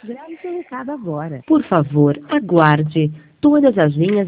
Grave seu recado agora. Por favor, aguarde. Todas as linhas